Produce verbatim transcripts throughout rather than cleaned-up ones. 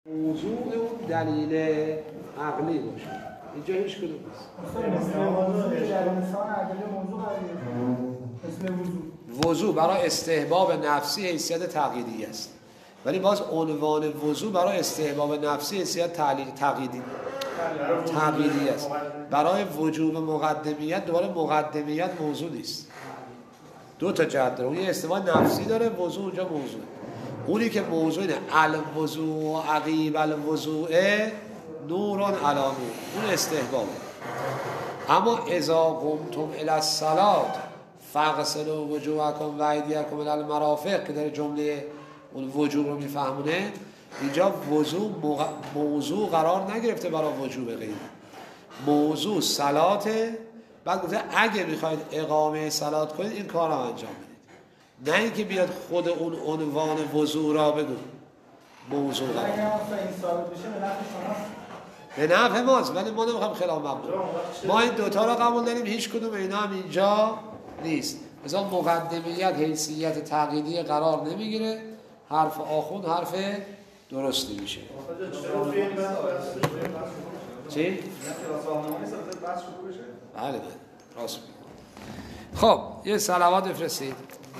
موضوع اون دلیل عقلی باشه. اینجا هیچ کدوم نیست. مثل موضوع که در انسان عقلی موضوع قراره. مثل وضو. وضو برای استحباب نفسی حیثیت تقییدی است. ولی باز عنوان وضو برای استحباب نفسی حیثیت تقییدی تقییدی است. برای وجوب مقدمیت دوباره مقدمیت موضوع نیست. دو تا جهت داره. اون یه استحباب نفسی داره، وضو اونجا موضوع. اونی که موضوع اینه الوضوء عقیب الوضوء نورون علی نور، اون استحبابه. اما اذا قمتم الی الصلاة فاغسلوا وجوهکم و ایدیکم الی المرافق که داره جمله اون وجوب رو میفهمونه، اینجا وضوع موضوع قرار نگرفته برای وجوب غیر، موضوع صلاته. بعد گفته اگه میخواید اقامه صلات کنید این کار رو انجام بدید، نه اینکه بیاد خود اون عنوان وضوع را بگو موضوع قرار. اگه اصلا این ثابت بشه به نفع شماست، به نفع ماست، ولی ما نمیخوایم خلاف مقبول. ما این دوتا را قبول داریم، هیچ کدوم اینا هم اینجا نیست. مثلا مقدمیت حیثیت تقییدی قرار نمیگیره، حرف آخوند حرف درستی میشه. چی؟ بله بله راست میگه. خب یه صلوات بفرستید.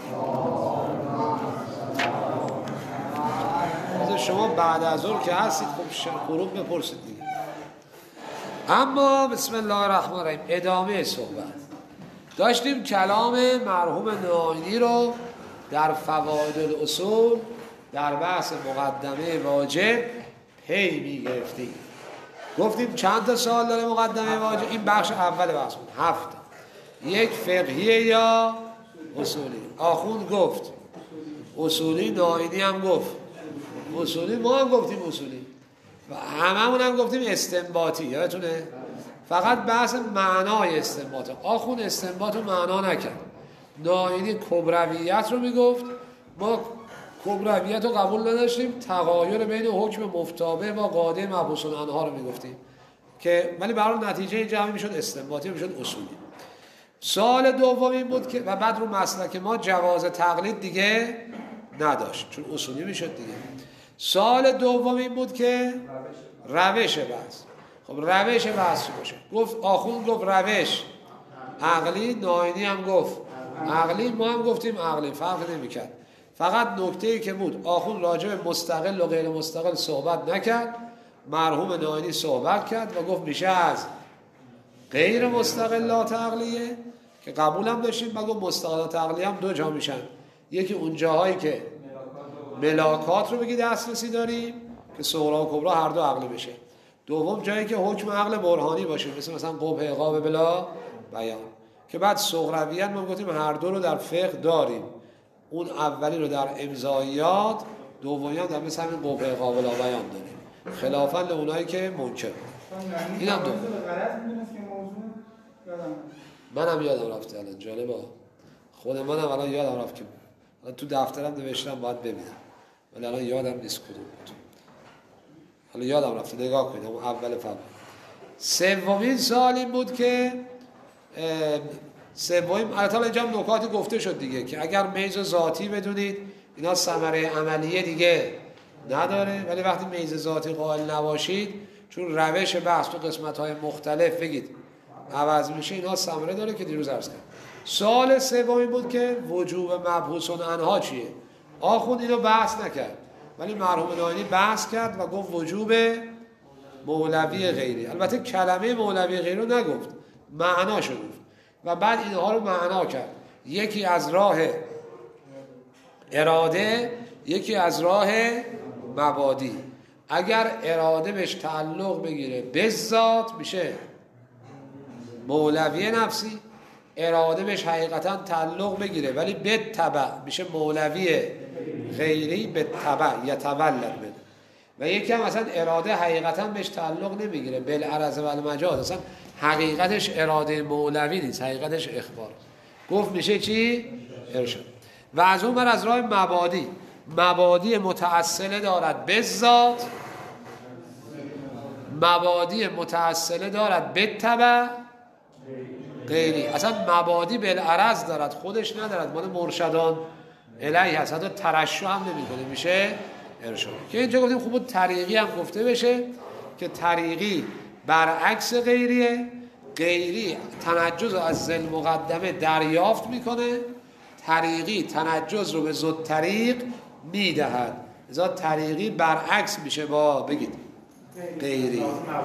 شما بعد از ظهر که هستید خب غروب بپرسید دیگه. اما بسم الله الرحمن الرحیم ادامه صحبت داشتیم. کلام مرحوم ناینی رو در فوائد الاصول در بحث مقدمه واجب پی میگرفتیم. گفتیم چند تا سوال داره مقدمه واجب. این بخش اول بحث بود، هفت. یک فقهیه یا اصولی. آخوند گفت اصولی، ناینی هم گفت اصولی، ما هم گفتیم اصولی و هممون هم گفتیم استنباطی. یادتونه؟ فقط بحث معنای استنباط. آخوند استنباط رو معنا نکرد. ناینی کبرویت رو میگفت، ما کبرویت رو قبول نداشتیم، تغایر بین حکم مفتابه و قاعده مبحوث عنها رو میگفتیم که ولی برای نتیجه اینجا هم میشد استنباطی، میشد اصولی. سال دوم این بود که و بعد رو مسلک ما جواز تقلید دیگه نداشت چون اصولی میشد دیگه. سال دوم این بود که روش بحث. خب روش بحث چی باشه؟ گفت آخوند گفت روش عقلی، ناینی هم گفت عقلی، ما هم گفتیم عقلی، فرق نمیکرد. فقط نکته‌ای که بود آخوند راجع به مستقل و غیر مستقل صحبت نکرد، مرحوم ناینی صحبت کرد و گفت میشه از غیر مستقلات عقلیه که قبول هم داشتیم، و گفت مستقلات عقلیه هم دو جا میشن. یکی اون جاهایی که ملاکات رو بگی دسترسی داریم که صغرا و کبرا هر دو عقلی بشه. دوم جایی که حکم عقل برهانی باشه، مثل مثلا قبح عقاب بلا بیان، که بعد صغرویت ما گفتیم هر دو رو در فقه داریم. اون اولی رو در امضایات، دومی هم در مثل همین قبح عقاب بلا بیان داریم، خلافاً لونایی که منکر. اینم دو. منم یادم رفته الان، جالبه. خود منم الان یادم رفت که الان تو دفترم نوشتم باید ببینم، ولی الان یادم نیست کدوم بود. حالا یادم رفته، نگاه کنید. اون اول فهم. سومین سوال این بود که سومین البته اینجا هم نکاتی گفته شد دیگه که اگر میز ذاتی بدونید اینا ثمره عملیه دیگه نداره، ولی وقتی میز ذاتی قائل نباشید چون روش بحث تو قسمت‌های مختلف بگید عوض میشه، اینا ثمره داره که دیروز عرض کردم. سوال سومی بود که وجوب مبحوث عنها چیه؟ آخوند اینو بحث نکرد، ولی مرحوم ناینی بحث کرد و گفت وجوب مولوی غیری. البته کلمه مولوی غیری رو نگفت، معناشو گفت و بعد اینها رو معنا کرد. یکی از راه اراده، یکی از راه مبادی. اگر اراده بهش تعلق بگیره به ذات میشه مولوی نفسی، اراده بهش حقیقتا تعلق بگیره ولی به تبع میشه مولوی غیری، به تبع یتولد بده. و یکی هم مثلا اراده حقیقتا بهش تعلق نمیگیره، بالعرض و المجاز، اصلا حقیقتش اراده مولوی نیست، حقیقتش اخبار. گفت میشه چی؟ ارشاد. و از اون بر از راه مبادی، مبادی متأصله دارد به ذات، مبادی متأصله دارد به تبع غیری. اصلا مبادی بالعرض دارد، خودش ندارد، مال مرشدان الیه هست، حتی ترشح هم نمی کنه، میشه ارشادی. که اینجا گفتیم خوب طریقی هم گفته بشه که طریقی برعکس غیریه، غیری تنجز رو از ذل مقدمه دریافت میکنه، طریقی تنجز رو به ذو طریق میدهد. ذا طریقی برعکس میشه با بگید غیری.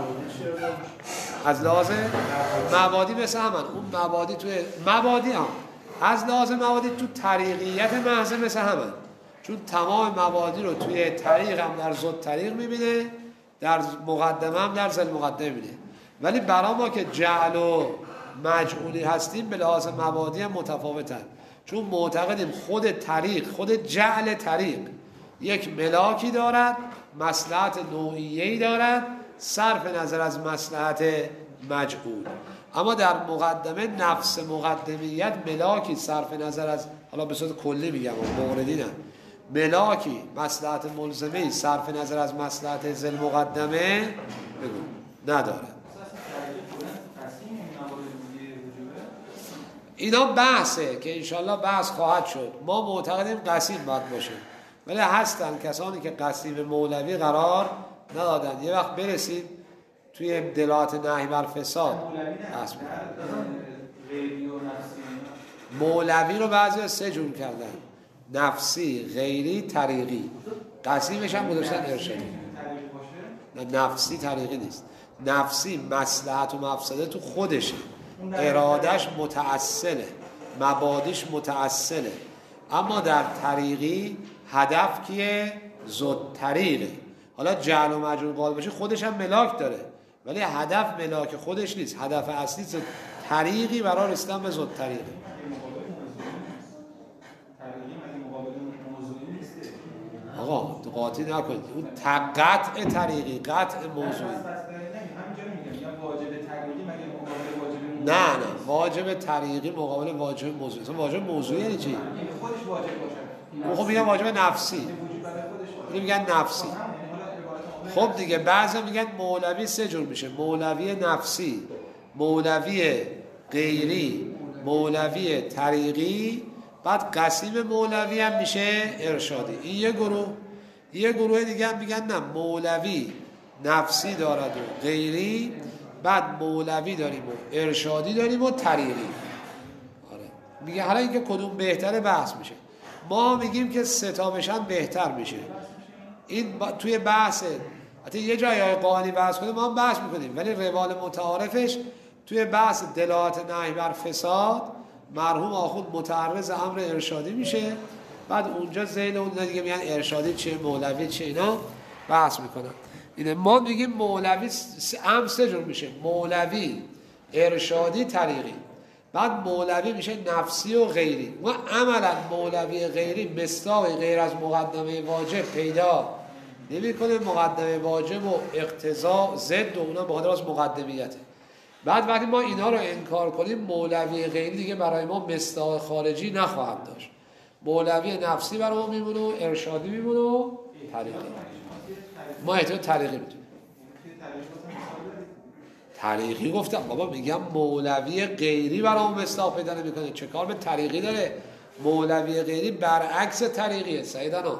از لحاظ مبادی مثل همن، اون مبادی توی مبادی هم از لحاظ مبادی تو طریقیت محض مثل همن، چون تمام مبادی رو توی طریق هم در ذو طریق میبینه، در مقدمه هم در ذل مقدمه میبینه. ولی برای ما که جعل و مجعولی هستیم به لحاظ مبادی هم متفاوتن، چون معتقدیم خود طریق، خود جعل طریق یک ملاکی دارد، مصلحت نوعیه‌ای دارد صرف نظر از مصلحت مجعول. اما در مقدمه نفس مقدمیت ملاکی صرف نظر از، حالا به صورت کلی میگم موردی نه، ملاکی مصلحت ملزمه صرف نظر از مصلحت ذل مقدمه بگو نداره. اینا بحثه که انشالله بحث خواهد شد. ما معتقدیم قسیم باید باشه، ولی هستن کسانی که قسیم مولوی قرار ندادن. یه وقت برسید توی دلالت نهی بر فساد مولوی رو بعضی سه جور کردن: نفسی، غیری، طریقی. قسیمش هم گذاشتن ارشادی. نه نفسی طریقی نیست. نفسی مصلحت و مفسده تو خودشه، ارادش متأصله، مبادیش متأصله. اما در طریقی هدف کیه؟ ذو طریقه. حالا جعل و مجعول قال باشه خودش هم ملاک داره، ولی هدف ملاک خودش نیست، هدف اصلی طریقی برای رسیدن به ذو طریقه. آقا تو قاطی نکنید، اون قطع طریقی، قطع موضوعی. نه نه واجب طریقی مقابل واجب موضوعی. اصلا واجب موضوعی یعنی چی؟ خودش واجب باشه. خب میگن واجب نفسی، اینو میگن نفسی. خب دیگه بعضی میگن مولوی سه جور میشه: مولوی نفسی، مولوی غیری، مولوی طریقی. بعد قسیم مولوی هم میشه ارشادی. این یه گروه. یه گروه دیگه هم میگن نه، مولوی نفسی دارد و غیری، بعد مولوی داریم و ارشادی داریم و طریقی. آره میگه حالا اینکه کدوم بهتره بحث میشه. ما میگیم که سه تا بشن بهتر میشه. این با... توی بحث حتی یه جایی های قانی بحث کنیم ما هم بحث میکنیم، ولی روال متعارفش توی بحث دلالت نهی بر فساد مرحوم آخوند متعرض امر ارشادی میشه، بعد اونجا ذیل اون دیگه میگن ارشادی چیه، مولوی چیه، اینا بحث میکنن. اینه ما میگیم مولوی هم سه جور میشه: مولوی، ارشادی، طریقی. بعد مولوی میشه نفسی و غیری. و عملا مولوی غیری مصداق غیر از مقدمه واجب پیدا نمیکنه. مقدمه واجب و اقتضا ضد و اونا به خاطر از مقدمیته. بعد وقتی ما اینا رو انکار کنیم مولوی غیری دیگه برای ما مصداق خارجی نخواهد داشت. مولوی نفسی برای ما میمونه و ارشادی میمونه و طریقی. ما احتیاط طریقی میتونیم. طریقی گفتم بابا، میگم مولوی غیری برای ما مصداق پیدا نمیکنه، چه کار به طریقی داره؟ مولوی غیری برعکس طریقیه. سعیدانا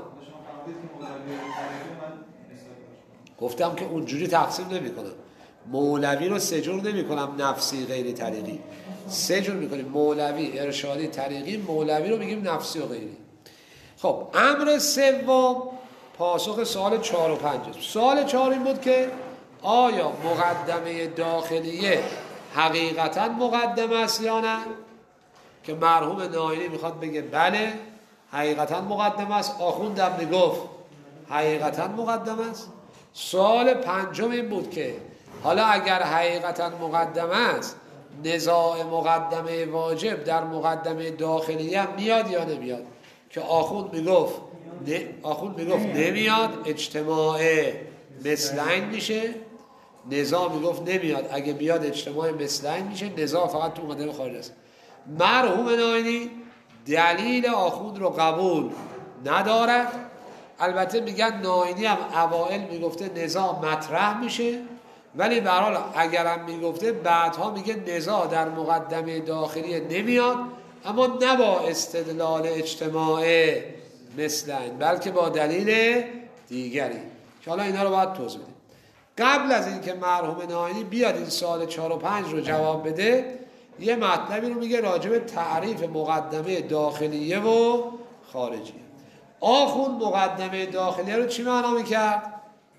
گفتم که اونجوری تقسیم نمیکنم. مولوی رو سه جور نمیکنم: نفسی، غیری، طریقی. سه جور میکنیم: مولوی، ارشادی، طریقی. مولوی رو میگیم نفسی و غیری. خب امر سوم پاسخ سوال چهار و پنج. سوال چهار این بود که آیا مقدمه داخلیه حقیقتا مقدمه است یا نه؟ که مرحوم ناینی میخواد بگه بله حقیقتا مقدمه است. آخوندم میگفت حقیقتا مقدمه است. سوال پنجم این بود که حالا اگر حقیقتا مقدمه است، نزاع مقدمه واجب در مقدمه داخلیه هم میاد یا نمیاد؟ که آخوند میگفت نه، آخوند میگفت نمیاد، اجتماع مثلین میشه. نزاع میگفت نمیاد، اگه بیاد اجتماع مثلین میشه. نزاع فقط تو مقدمه خارج است. مرحوم ناینی دلیل آخوند رو قبول ندارد. البته میگن ناینی هم اوائل میگفته نزاع مطرح میشه، ولی به هر حال اگرم میگفته بعدها میگه نزاع در مقدمه داخلی نمیاد، اما نه با استدلال اجتماع مثلین، بلکه با دلیل دیگری که حالا اینا رو باید توضیح بدیم. قبل از اینکه مرحوم ناینی بیاد این سال چهار و پنج رو جواب بده، یه مطلبی رو میگه راجع به تعریف مقدمه داخلیه و خارجیه. آخوند مقدمه داخلیه رو چی معنا میکرد؟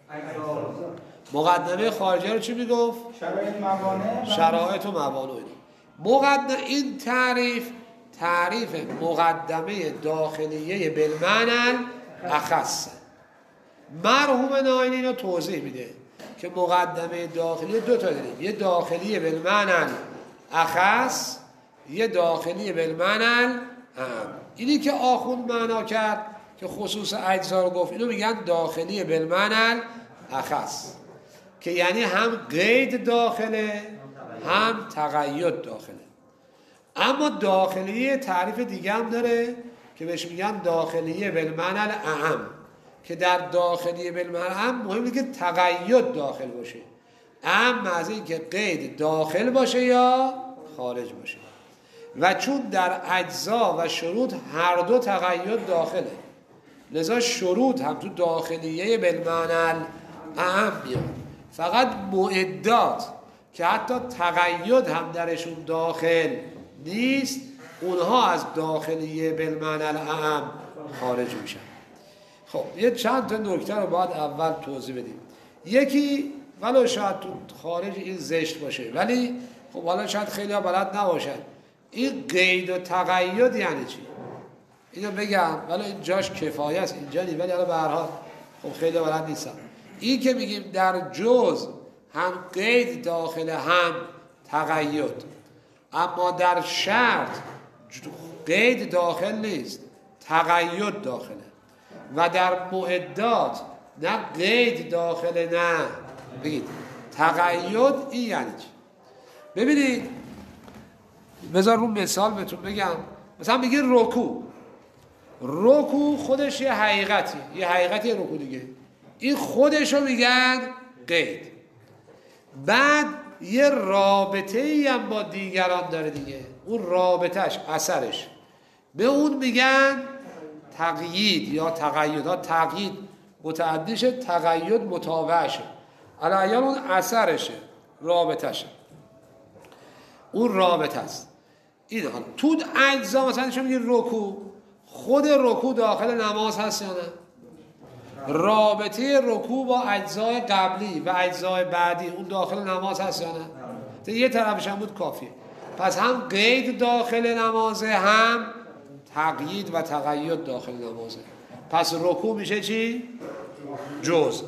مقدمه خارجیه رو چی میگفت؟ شرایط موانع شرایط و موانع. مقدمه این تعریف تعریف مقدمه داخلیه بالمعنى اخص. مرحوم ناینی رو توضیح میده که مقدمه داخلی دو تا داریم، یه داخلی بالمعنى اخص، یه داخلی بالمعنى اعم. اینی که آخوند معنا کرد که خصوص اجزا رو گفت، اینو میگن داخلی بالمعنى اخص، که یعنی هم قید داخله هم تقید داخله. اما داخلی تعریف دیگه هم داره که بهش میگن داخلی بالمعنى اعم، که در داخلی بالمعنى اعم مهمه که تقید داخل باشه، اعم از این که قید داخل باشه یا خارج باشه. و چون در اجزا و شروط هر دو تقید داخله، لذا شروط هم تو داخلیه بالمعنى اعم میاد. فقط معدات که حتی تقید هم درشون داخل نیست، اونها از داخلیه بالمعنى اعم خارج میشن. خب یه چند تا نکته رو باید اول توضیح بدیم. یکی، ولو شاید تو خارج این زشت باشه، ولی خب حالا شاید خیلی ها بلد نباشن، این قید و تقید یعنی چی؟ اینو بگم، ولی این جاش کفایه است اینجا نی، ولی حالا به هر حال خب خیلی بلد نیستم. این که میگیم در جز هم قید داخل هم تقید، اما در شرط قید داخل نیست، تقید داخله. و در معدات نه قید داخله نه بگید تقید. این یعنی چی؟ ببینید، بذار رو مثال بهتون بگم. مثلا بگید رکوع، رکوع خودش یه حقیقتی، یه حقیقتی رکوع دیگه، این خودش رو میگن قید. بعد یه رابطه ای هم با دیگران داره دیگه، اون رابطهش اثرش به اون میگن تقیید یا تقید. ها تقیید متعدیشه، تقید متابعشه، علیان اون اثرشه، رابطهشه، اون رابطه است. این حالا تو اجزا مثلا شما میگید رکوع، خود رکوع داخل نماز هست یا نه؟ رابطه رکوع با اجزای قبلی و اجزای بعدی اون داخل نماز هست یا نه؟ یه طرفش هم بود کافیه. پس هم قید داخل نمازه، هم تقیید و تقید داخل نمازه. پس رکوع میشه چی؟ جز.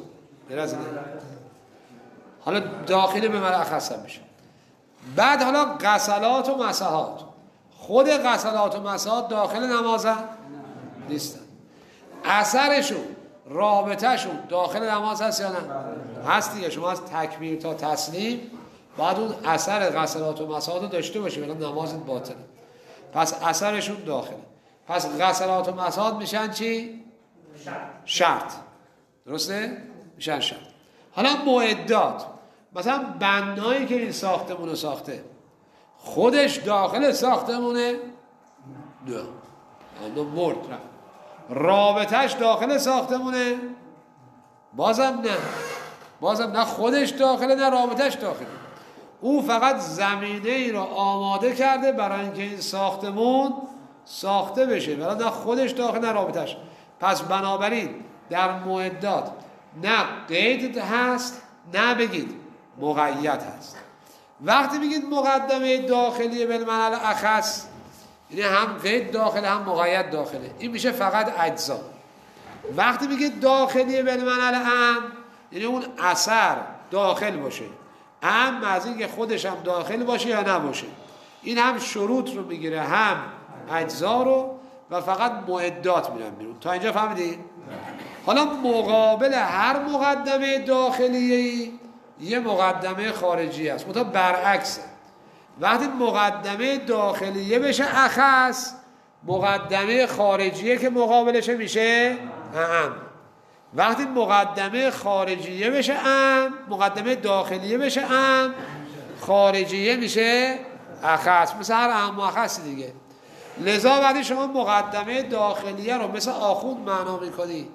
حالا داخلی به مرخص هم میشه. بعد حالا غسلات و مسحات، خود غسلات و مسحات داخل نمازه نیستن، اثرشون رابطهشون داخل نماز هست یا نه؟ هست دیگه. شما از تکبیر تا تسلیم بعد اون اثر غسلات و مسحات رو داشته باشی، ولی نمازت باطله. پس اثرشون داخله. پس غسلات و مسحات میشن چی؟ شرط. درسته؟ میشن شرط. حالا معدات، مثلا بنایی که این ساختمون رو ساخته خودش داخل ساختمونه؟ نه، اما مرد رفت. رابطهش داخل ساختمونه؟ بازم نه، بازم نه خودش داخله نه رابطهش داخله. او فقط زمینه ای رو آماده کرده برای اینکه این ساختمون ساخته بشه، ولی نه خودش داخل نه رابطهش. پس بنابراین در معدات نه قید هست نه بگید مقید هست. وقتی بگید مقدمه داخلی بالمعنى اخص، یعنی هم قید داخله هم مقید داخله، این میشه فقط اجزا. وقتی بگید داخلی بالمعنى اعم، یعنی اون اثر داخل باشه، اعم از این که خودش هم داخل باشه یا نباشه. این هم شروط رو میگیره هم اجزا رو، و فقط معدات میرن بیرون. تا اینجا فهمیدید؟ حالا مقابل هر مقدمه داخلی یه مقدمه خارجی است، مثلا برعکسه. وقتی مقدمه داخلیه بشه اخص، مقدمه خارجیه که مقابلشه میشه اعم. وقتی مقدمه خارجیه بشه اعم، مقدمه داخلیه بشه اعم، خارجیه میشه اخص. مثل هر اعم و اخص دیگه. لذا وقتی شما مقدمه داخلیه رو مثل آخوند معنا میکنی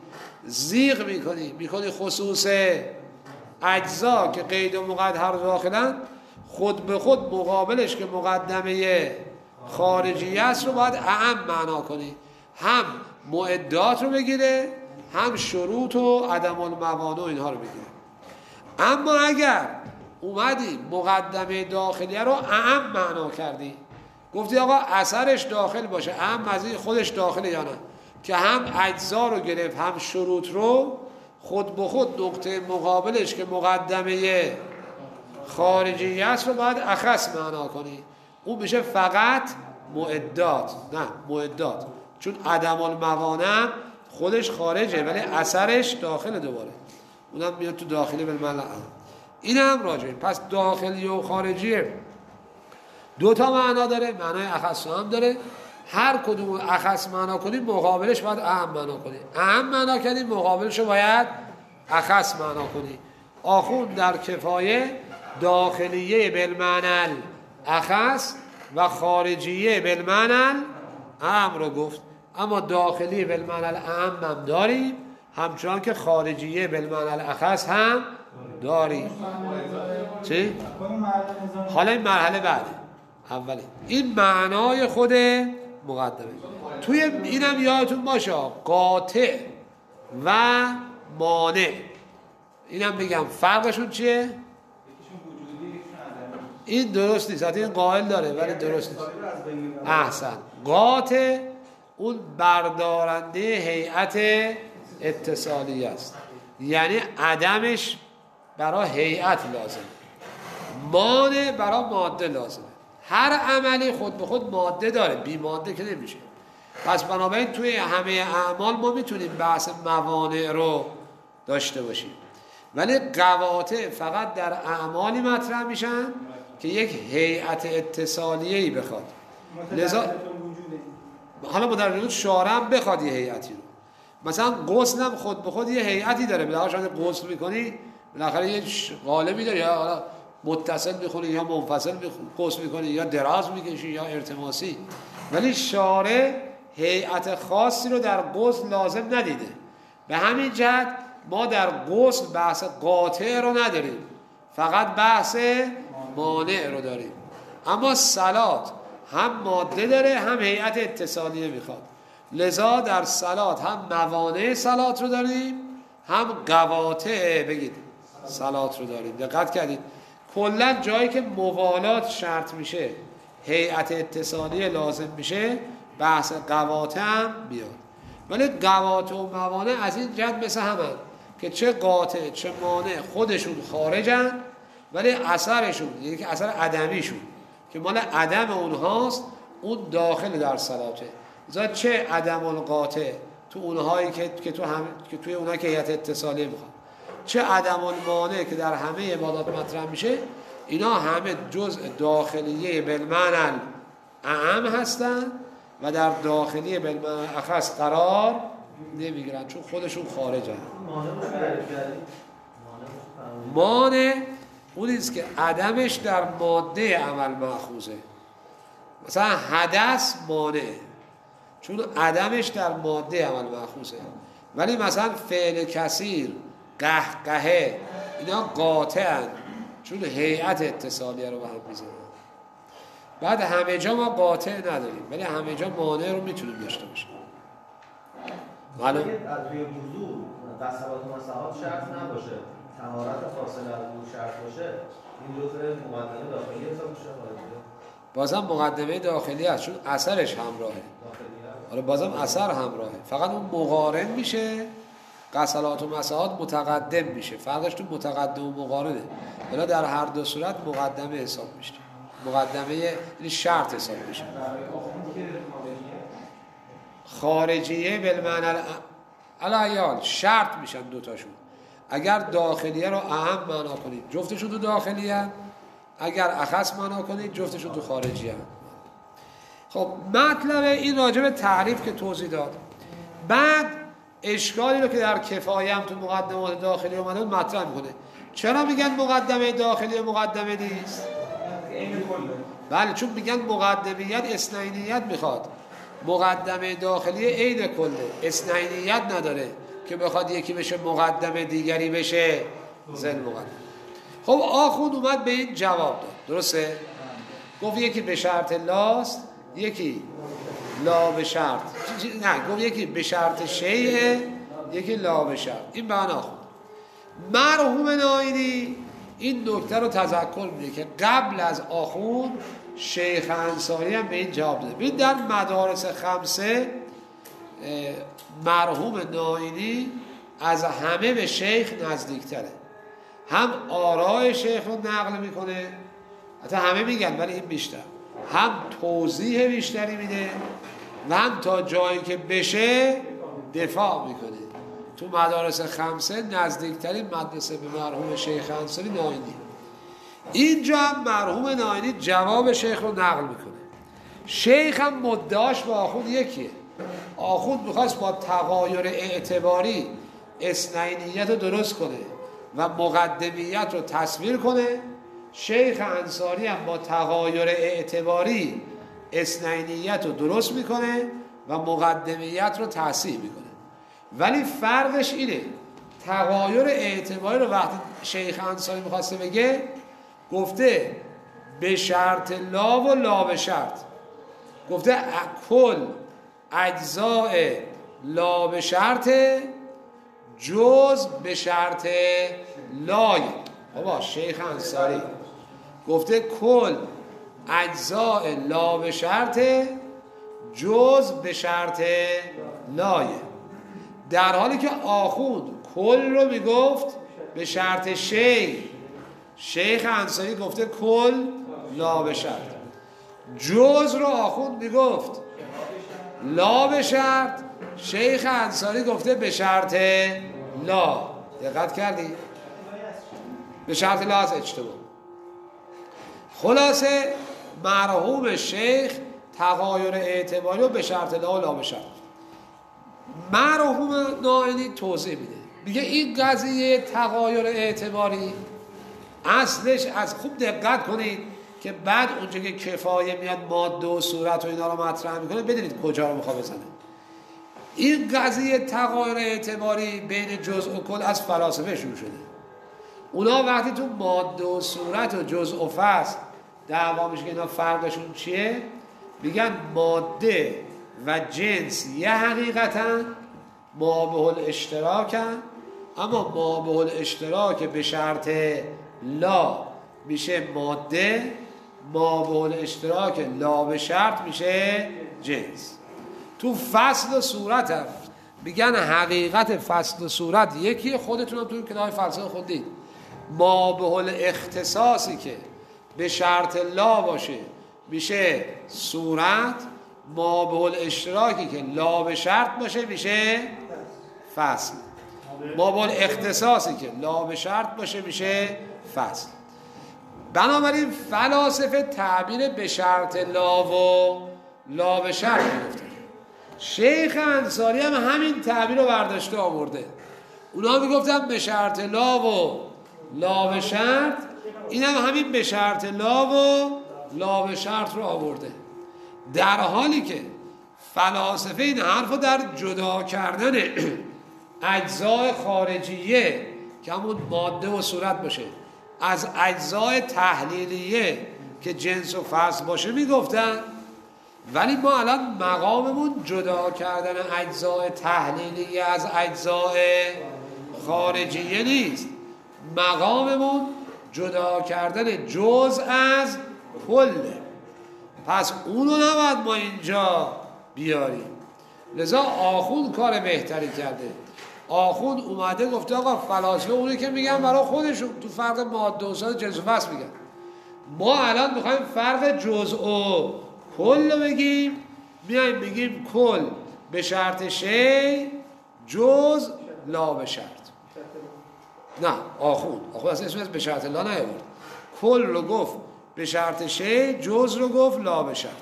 زیغ میکنی میکنی خصوص اجزا که قید و مقدر داخلن، خود به خود مقابلش که مقدمه خارجی است رو باید اعم معنا کنی، هم معدات رو بگیره هم شروط و عدم الموانع اینها رو بگیره. اما اگر اومدی مقدمه داخلیه رو اعم معنا کردی، گفتی آقا اثرش داخل باشه، اعم مزید خودش داخله یا نه، که هم اجزا رو گرفت هم شروط رو، خود به خود نقطه مقابلش که مقدمه خارجی است رو باید اخص معنا کنی، اون میشه فقط معدات، نه معدات، چون عدم الموانع خودش خارجه ولی اثرش داخل، دوباره اونم میاد تو داخلی بالمعنى. این هم راجعه. پس داخلی و خارجی دو تا معنا داره، معنای اخص هم داره، هر کدوم اخص معنا کنی مقابلش باید اعم معنا کنی، اعم معنا کنی مقابلش باید اخص معنا کنی. آخوند در کفایه داخلیه بالمعنى اخص و خارجیه بالمعنى اعم رو گفت، اما داخلی بالمعنى اعم هم داریم، همچنان که خارجیه بالمعنى اخص هم داریم. چی؟ حالا این مرحله بعده، اولی این معنای خود مقدمه. توی اینم یادتون باشه قاطع و مانع، اینم بگم فرقشون چیه؟ این درست نیست، این قائل داره ولی درست نیست. احسن. قاطع اون بردارنده هیئت اتصالی است، یعنی عدمش برای هیئت لازم، مانع برای ماده لازمه. هر عملی خود به خود ماده داره، بی ماده که نمیشه. پس بنابراین توی همه اعمال ما میتونیم بحث موانع رو داشته باشیم، ولی قواطع فقط در اعمالی مطرح میشن که یک هیئت اتصالیه‌ای بخواد. لذا حالا ما در وجود شارع هم بخواد یه هیئتی رو، مثلا غسل هم خود به خود یه هیئتی داره، بالاخره شما غسل میکنی بالاخره یه قالبی داره، یا حالا متصل میخونی یا منفصل غسل میکنی یا دراز میکشی یا ارتماسی، ولی شارع هیئت خاصی رو در غسل لازم ندیده. به همین جهت ما در غسل بحث قاطع رو نداریم، فقط بحث مانع رو داریم. اما صلات هم ماده داره هم هیئت اتصالیه میخواد، لذا در صلات هم موانع صلات رو داریم هم قواطع بگید صلات رو داریم. دقت کردید کلا جایی که موالات شرط میشه هیئت اتصالیه لازم میشه، بحث قواطع هم بیاد. ولی قواطع و موانع از این جهت مثل همه که چه قاطع چه مانع خودشون خارجن، ولی اثرشون یعنی که اثر عدمیشون که مال عدم اونهاست اون داخل در صلاته. مثلا چه عدم القاطع تو اونهایی که که تو هم که توی اونها که هیئت اتصالیه میخواد، چه عدم المانع که در همه عبادات مطرح میشه، اینا همه جزء داخلیه بالمعنى اعم هستن و در داخلیه بالمعنى اخص قرار نمیگیرن چون خودشون خارجن. مانع اونیست که عدمش در ماده عمل مأخوذه، مثلا حدث مانع چون عدمش در ماده عمل مأخوذه، ولی مثلا فعل کثیر قهقهه اینا قاطعن چون هیئت اتصالیه رو به هم میزنن. بعد همه جا ما قاطع نداریم ولی همه جا مانع رو میتونیم داشته باشیم. معلوم؟ از توی وضو قصبات و مساحات شرط نباشه، طهارت فاصله از وضو شرط باشه، این جزء مقدمه داخلی حساب میشه خارجی؟ بازم مقدمه داخلی است چون اثرش همراهه. آره بازم اثر همراهه، فقط اون مقارن میشه، قصلات و مساحات متقدم میشه، فرقش تو متقدم و مقارنه، ولی در هر دو صورت مقدمه حساب میشه، مقدمه یعنی شرط حساب میشه. خارجیه بالمعنى الایال شرط میشن دوتاشون. اگر داخلیه رو اهم معنا کنید جفتشون تو داخلیه، اگر اخص معنا کنید جفتشون تو خارجیه. خب مطلب این راجع به تعریف که توضیح داد. بعد اشکالی رو که در کفایه هم تو مقدمات داخلی اومده مطرح میکنه. چرا میگن مقدمه داخلی مقدمه نیست؟ بله چون میگن مقدمیت اثنینیت میخواد. مقدمه داخلی عین کله، اثنینیت نداره، که بخواد یکی بشه مقدمه دیگری بشه زل مقدمه. خب آخوند اومد به این جواب داد، درسته؟ گفت یکی به شرط لاست، یکی لا به شرط، نه گفت یکی به شرط شیعه، یکی لا به شرط. این به آخوند. مرحوم ناینی این نکته رو تذکر میده که قبل از آخوند شیخ انصاری هم به این جواب داده. ببین در مدارس خمسه مرحوم ناینی از همه به شیخ نزدیکتره، هم آرای شیخ رو نقل میکنه، حتی همه میگن ولی این بیشتر، هم توضیح بیشتری میده و هم تا جایی که بشه دفاع میکنه. تو مدارس خمسه نزدیکترین مدرسه به مرحوم شیخ انصاری ناینی. اینجا هم مرحوم ناینی جواب شیخ رو نقل میکنه. شیخ هم مدعاش با آخوند یکیه. آخوند میخواست با تغایر اعتباری اثنینیت رو درست کنه و مقدمیت رو تصویر کنه. شیخ انصاری هم با تغایر اعتباری اثنینیت رو درست میکنه و مقدمیت رو تصحیح میکنه. ولی فرقش اینه، تغایر اعتباری رو وقتی شیخ انصاری میخواسته بگه گفته به شرط لا و لا به شرط، گفته کل اجزاء لا به شرط جز به شرط لای. بابا شیخ انصاری گفته کل اجزاء لا به شرط جز به شرط لای، در حالی که آخوند کل رو میگفت به شرط شیخ، شیخ انصاری گفته کل لا به شرط. جز رو آخوند میگفت لا به شرط، شیخ انصاری گفته به شرط لا. دقت کردی؟ به شرط لا از اجتماع. خلاصه مرحوم شیخ تغایر اعتباری رو به شرط لا و لا به شرط. مرحوم ناینی توضیح میده، میگه این قضیه تغایر اعتباری اصلش از، خوب دقت کنید که بعد اونجا که کفایه میاد ماده و صورت و اینا رو مطرح میکنه بدونید کجا رو میخواد بزنه. این قضیه تغایر اعتباری بین جزء و کل از فلاسفه شروع شده. اونا وقتی تو ماده و صورت و جزء و فصل دعوا میشه که اینا فرقشون چیه، میگن ماده و جنس یه حقیقتن ما به الاشتراکن، اما ما به الاشتراک به شرط لا میشه ماده، ما به الاشتراک لا به شرط میشه جنس. تو فصل و صورت هم میگن حقیقت فصل و صورت یکی، خودتون هم تو کتاب فلسفه خوندید. ما به الاختصاصی که به شرط لا باشه میشه صورت، ما به الاشتراکی که لا به شرط باشه میشه فصل، ما به الاختصاصی که لا به شرط باشه میشه فصل. بنابراین فلاسفه تعبیر به شرط لا و لا به شرط میگفتن. شیخ انصاری هم همین تعبیر رو برداشته آورده. اونا میگفتن به شرط لا و لا به شرط، این هم همین به شرط لا و لا به شرط رو آورده، در حالی که فلاسفه این حرف رو در جدا کردن اجزای خارجیه که همون ماده و صورت باشه از اجزای تحلیلیه که جنس و فصل باشه میگفتن. ولی ما الان مقاممون جدا کردن اجزای تحلیلیه از اجزای خارجیه نیست، مقاممون جدا کردن جزء از کله. پس اونو نباید ما اینجا بیاریم. لذا آخوند کار بهتری کرده. آخوند اومده گفته آقا فلاسفه اونی که میگن برای خودشون تو فرق ماده و صورت جنس و فصل میگن، ما الان میخوایم فرق جزء و کل رو بگیم، میایم بگیم کل به شرط شی، جزء لا به شرط. نه آخوند آخوند اصلا اسمش به شرط لا نیاورد، کل رو گفت به شرط شی، جزء رو گفت لا به شرط.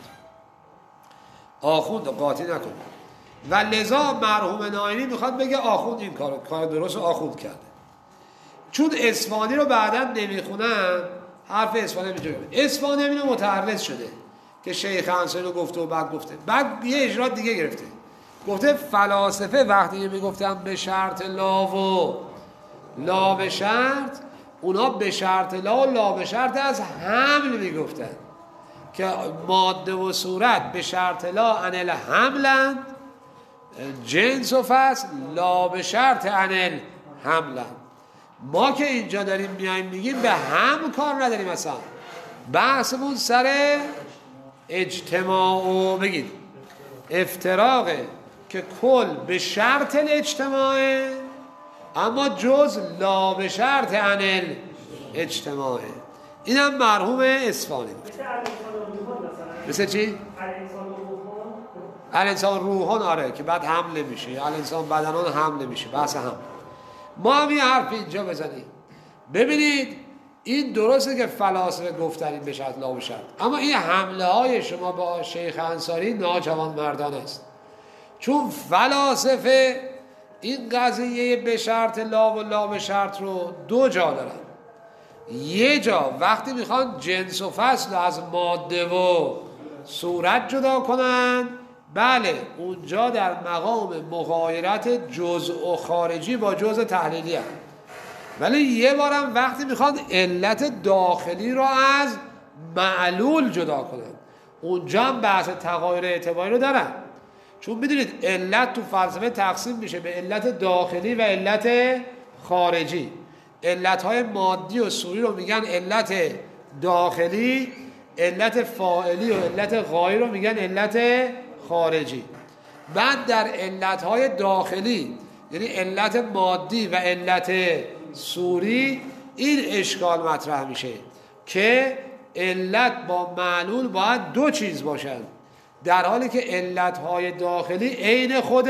آخوند قاطی نکنه. و لذا مرحوم ناینی میخواد بگه آخوند این کار کار درست آخوند کرده. چون اصفهانی رو بعداً نمیخونم، حرف اصفهانی میجوره. اصفهانی اینو متعرض شده که شیخ انصاری رو گفته و بعد گفته، بعد یه اجرات دیگه گرفته. گفته فلاسفه وقتی میگفتن به شرط لا و لا به شرط، اونا به شرط لا و لا به شرط از حمل میگفتن که ماده و صورت به شرط لا انل حملند، جنس و فصل لا به شرط انل حملند. ما که اینجا داریم میایم میگیم به هم کار نداریم، مثلا بحثمون سر اجتماع و بگید افتراقه که کل به شرط الاجتماعه اما جز لا به شرط انل اجتماعه. این هم مرحوم اصفهانی مثل چی؟ الانسان روحان، آره که بعد حمله میشه، الانسان بدنان حمله میشه، بحث هم ما هم یه حرف اینجا بزنیم. ببینید این درسته که فلاسفه گفتن این به شرط لا به شرط، اما این حمله های شما با شیخ انصاری ناجوان مردان است، چون فلاسفه این قضیه به شرط لا و لا به شرط رو دو جا دارن. یه جا وقتی میخوان جنس و فصل از ماده و صورت جدا کنن، بله اونجا در مقام مغایرت جزء و خارجی با جزء تحلیلی هست. ولی یه بارم وقتی میخوان علت داخلی رو از معلول جدا کنن، اونجا هم بحث تغایر اعتباری رو دارن. چون بدونید علت تو فلسفه تقسیم میشه به علت داخلی و علت خارجی. علتهای مادی و صوری رو میگن علت داخلی، علت فاعلی و علت غایی رو میگن علت خارجی. بعد در علتهای داخلی یعنی علت مادی و علت صوری این اشکال مطرح میشه که علت با معلول باید دو چیز باشن، در حالی که علتهای داخلی عین خود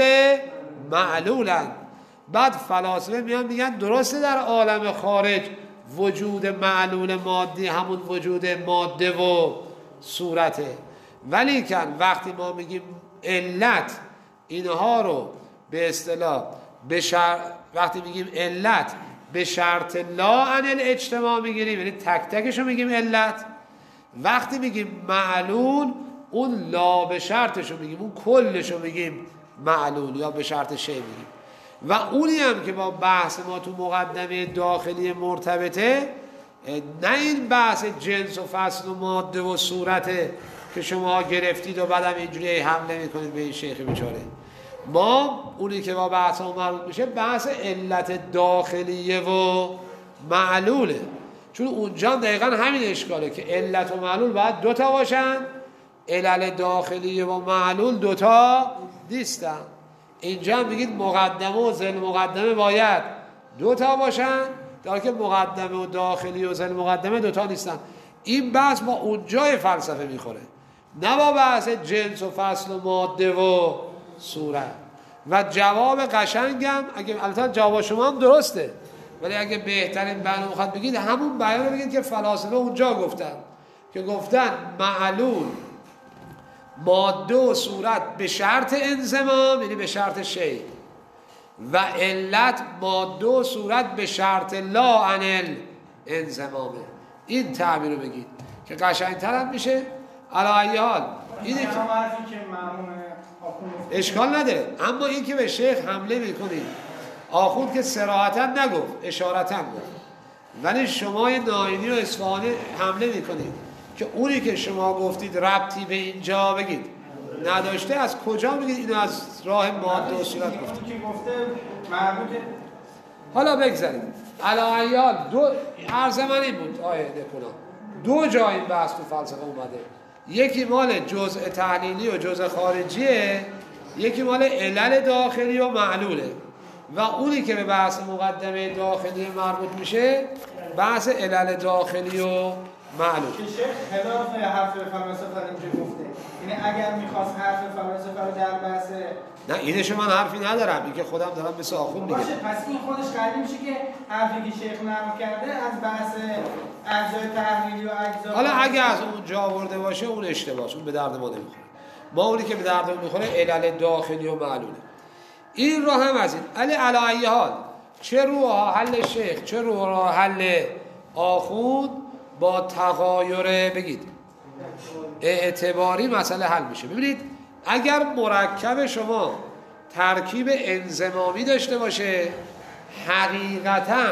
معلولن. بعد فلاسفه میان میگن درسته در عالم خارج وجود معلول مادی همون وجود ماده و صورته، ولی که وقتی ما میگیم علت اینها رو به اصطلاح به شر... وقتی میگیم علت به شرط لا عن الاجتماع میگیریم، یعنی تک تکش رو میگیم علت. وقتی میگیم معلول اون لا به شرطش رو میگیم، اون کلش رو میگیم معلول یا به شرط شی میگیم. و اونی هم که با بحث ما تو مقدمه داخلی مرتبطه، نه این بحث جنس و فصل و ماده و صورته که شما گرفتید و بعدم اینجوری حمله میکنید به این شیخ بیچاره. ما اونی که با بحث ما مربوط میشه بحث علت داخلیه و معلوله، چون اونجا دقیقا همین اشکاله که علت و معلول باید دوتا باشن، علل داخلیه و معلول دوتا نیستن. اینجا هم بگید مقدمه و ذیل مقدمه باید دوتا باشن، در که مقدمه و داخلی و ذیل مقدمه دوتا نیستن. این بحث با اونجای فلسفه میخوره، نه با بحث جنس و فصل و ماده و صورت. و جواب قشنگم اگه البته جواب شما هم درسته، ولی اگه بهترین بیان میخواد بگید همون بیان رو بگید که فلاسفه اونجا گفتن، که گفتن معلول ماده و صورت به شرط انضمام یعنی به شرط شی، و علت ماده و صورت به شرط لا عن الانضمامه. این تعبیر رو بگید که قشنگتر هم میشه. علی ای حال اینه که اشکال نداره، اما این که به شیخ حمله میکنید، آخوند که صراحتا نگفت، اشارتا گفت، ولی شما ناینی و اصفهانی حمله میکنید که اونی که شما گفتید ربطی به اینجا بگید نداشته، از کجا میگید اینو از راه ماده و صورت گفتید؟ که گفته مربوطه. حالا بگذاریم علایال دو عرض من این بود آیه نکنم دو جای این بحث تو فلسفه اومده، یکی مال جزء تحلیلی و جزء خارجیه، یکی مال علل داخلی و معلوله. و اونی که به بحث مقدمه داخلی مربوط میشه بحث علل داخلی و معلول. که شیخ خلاف حرف فلسفه رو اینجا گفته، یعنی اگر میخواست حرف فلسفه رو در بحث نه اینش من حرفی ندارم، این که خودم دارم مثل آخوند میگم. باشه، پس این خودش قضیه میشه که حرفی که شیخ نقل کرده از بحث اجزای تحلیلی و اجزا. حالا اگه از اونجا آورده باشه اون اشتباهه، اون به درد ما نمیخوره. ما اونی که به درد ما میخوره علل داخلی و معلوله. این رو هم از این علی علی حال چه رو حل شیخ چه رو راه حل آخوند با تغایر بگید اعتباری مسئله حل میشه. ببینید اگر مرکب شما ترکیب انضمامی داشته باشه، حقیقتاً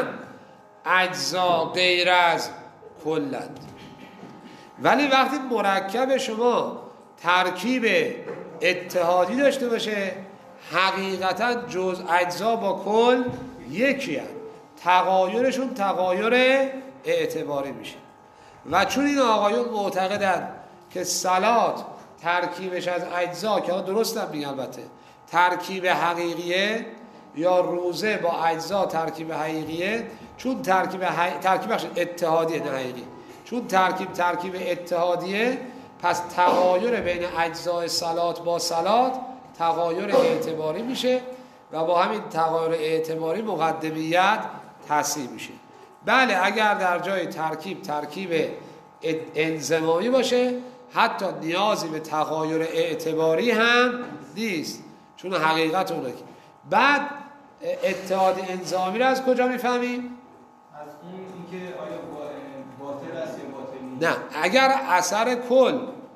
اجزا غیر از کلند. ولی وقتی مرکب شما ترکیب اتحادی داشته باشه، حقیقتاً جز اجزا با کل یکی هست، تغایرشون تغایر اعتباری میشه. و چون این آقایون معتقدن که صلات ترکیبش از اجزا، که درست هم میگن البته، ترکیب حقیقیه، یا روزه با اجزا ترکیب حقیقیه، چون ترکیب حقیقی، ترکیبش اتحادیه نه حقیقی، چون ترکیب ترکیب اتحادیه، پس تغایر بین اجزای صلات با صلات تغایر اعتباری میشه و با همین تغایر اعتباری مقدمیت تصحیح میشه. بله اگر در جای ترکیب ترکیب انضمامی باشه، حتی نیازی به تغایر اعتباری هم نیست، چون حقیقت اونه. بعد اتحاد انضمامی رو از کجا میفهمیم؟ از این که آیا باطل است یا باطل نیست؟ نه، اگر اثر کل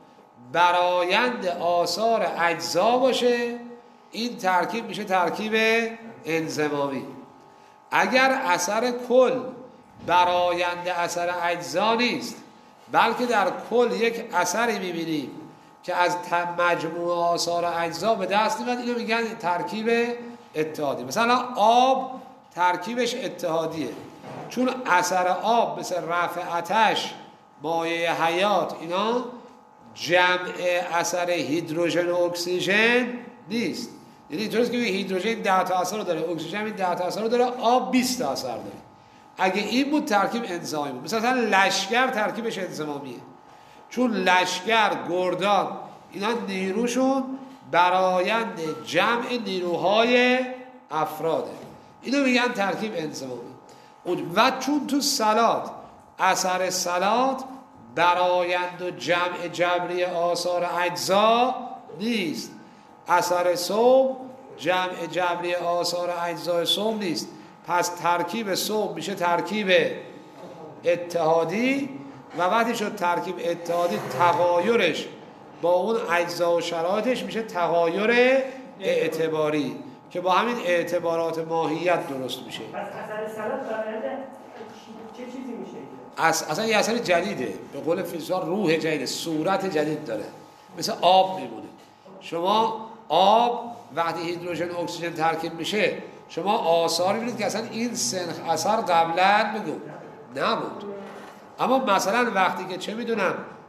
برایند آثار اجزا باشه، این ترکیب میشه ترکیب انضمامی. اگر اثر کل برایند اثر اجزا نیست، بلکه در کل یک اثری میبینیم که از مجموع آثار اجزا به دست میاد، اینو میگن ترکیب اتحادی. مثلا آب ترکیبش اتحادیه، چون اثر آب مثل رفع آتش، مایع حیات، اینا جمع اثر هیدروژن و اکسیژن نیست. یعنی اینطوریست که هیدروژن ده تا اثر رو داره، اکسیژن این ده تا اثر رو داره، آب بیست تا اثر داره. اگه این بود ترکیب انضمامی بود. مثلا لشکر ترکیبش انضمامیه، چون لشکر، گردان، اینا نیروشون برایند جمع نیروهای افراده، اینو میگن ترکیب انضمامی. و چون تو صلات اثر صلات برایند و جمع جبری آثار اجزا نیست، اثر صوم جمع جبری آثار اجزای صوم نیست، پس ترکیب صوم میشه ترکیب اتحادی. و وقتی شد ترکیب اتحادی، تغایرش با اون اجزا و شرایطش میشه تغایر اعتباری که با همین اعتبارات ماهیت درست میشه. پس اثر صلات برایند چه چیزی میشه؟ اص... اصلا یه اثر جدیده، به قول فیزیکا روح جدیده، صورت جدید داره، مثل آب میمونه. شما آب وقتی هیدروژن و اکسیژن ترکیب میشه، شما آثار میبینید که اصلا این سنخ اثر قبلا بگو نبود. اما مثلا وقتی که چه میدونم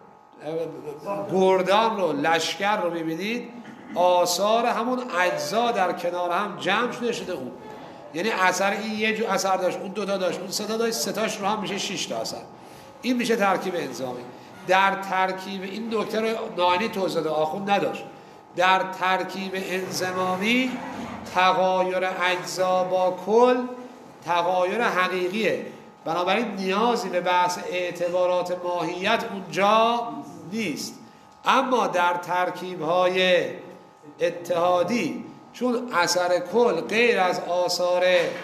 گردان رو، لشکر رو میبینید، آثار همون اجزا در کنار هم جمع شده شده اون، یعنی اثر این یه جو اثر داشت، اون دوتا داشت، اون سه تا داشت، سه تاش رو هم میشه شش تا اثر. این میشه ترکیب انضمامی. در ترکیب این دکتر ناینی توضیح داد، آخوند نداشت. در ترکیب انضمامی تغایر اجزا با کل تغایر حقیقیه، بنابراین نیازی به بحث اعتبارات ماهیت اونجا نیست. اما در ترکیب‌های اتحادی، چون اثر کل غیر از آثار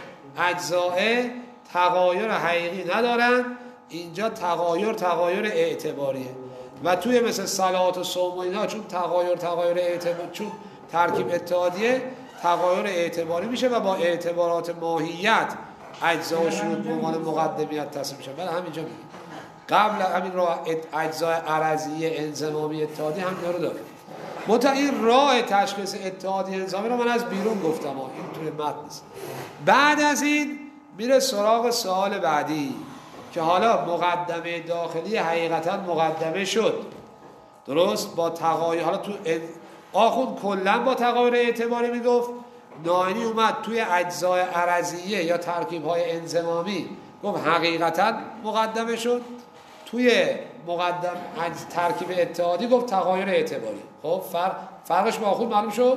اجزاء تغایر حقیقی ندارن، اینجا تغایر تغایر اعتباریه. و توی مثل صلات و صوم و اینا، چون تغایر تغایر اعتبار، چون ترکیب اتحادیه، تغایر اعتباری میشه و با اعتبارات ماهیت اجزا و شروط به عنوان مقدمیت تصمیم میشه. ولی همینجا میگه قبل همین راه اجزای عرضی انضمامی اتحادی هم رو داره. منتها این راه تشخیص اتحادی انضمامی رو من از بیرون گفتم، این توی متن نیست. بعد از این میره سراغ سوال بعدی که حالا مقدمه داخلی حقیقتا مقدمه شد، درست؟ با تغایر، حالا تو آخوند کلا با تغایر اعتباری میگفت، ناینی اومد توی اجزای عرضیه یا ترکیب‌های انضمامی گفت حقیقتا مقدمه شد، توی مقدم ترکیب اتحادی گفت تغایر اعتباری. خب فرق فرقش با آخوند معلوم شد.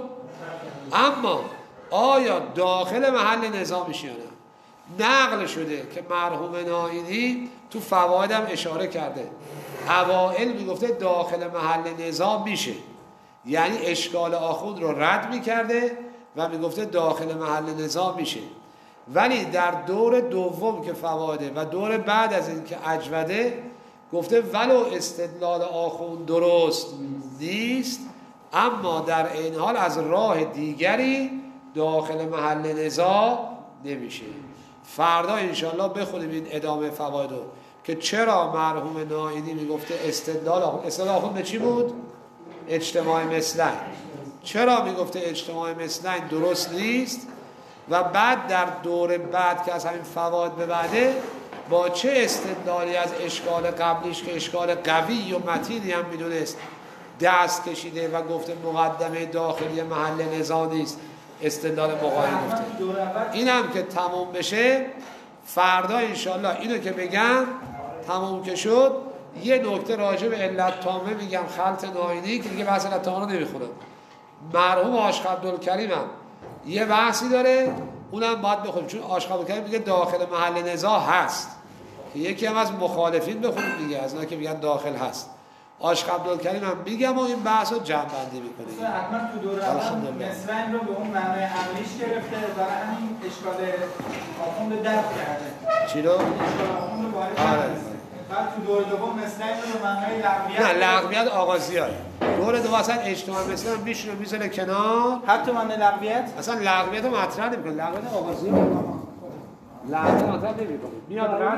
اما آیا داخل محل نظامش یا نه؟ نقل شده که مرحوم ناینی تو فواید هم اشاره کرده، اوائل میگفته داخل محل نظام میشه، یعنی اشکال آخوند رو رد میکرده و میگفته داخل محل نظام میشه. ولی در دور دوم که فوایده و دور بعد از این که اجوده، گفته ولو استدلال آخوند درست نیست، اما در این حال از راه دیگری داخل محل نزاع نمیشه. فردا انشالله بخونیم این ادامه فواید رو که چرا مرحوم ناینی میگفته استدلال آخوند. استدلال آخوند به چی بود؟ اجتماع مثلین. چرا میگفته اجتماع مثلین درست نیست و بعد در دور بعد که از همین فواید به بعده با چه استدلالی از اشکال قبلیش که اشکال قوی و متینی هم میدونست دست کشیده و گفته مقدمه داخلی محل نزاع نیست، استدلال مقایم گفته. این هم که تمام بشه فردا انشالله اینو که بگم تمام که شد یه نکته راجع به علت تامه میگم خلط ناینی که دیگه بحث علت تامه رو نمیخونم. مرحوم عاشق عبدالکریم هم یه بحثی داره اونم باید بخونیم چون عاشق عبدالکریم میگه داخل محل نزاع هست که یکی هم از مخالفین بخونیم دیگه از اونا که میگن داخل هست. عاشق عبدالکریم هم میگم و این بحث رو جمع بندی میکنه. حتما تو دوره اول مثلین رو به اون معنای عملیش گرفته برای همین اشکال آخوند رو دفع کرده. چی رو؟ اشکال آخوند رو وارد کرده. بعد تو دوره دوم مثلین رو به معنای لغویت. نه لغویت آغازی های دوره دوم اصلا اجتماع مثلا میشونه میزنه کنار. حتی معنی لغویت؟ اصلا لغویت رو مطرح نمیکنه. لغویت آغازی های لغویت مطرح نمیکنه. میاد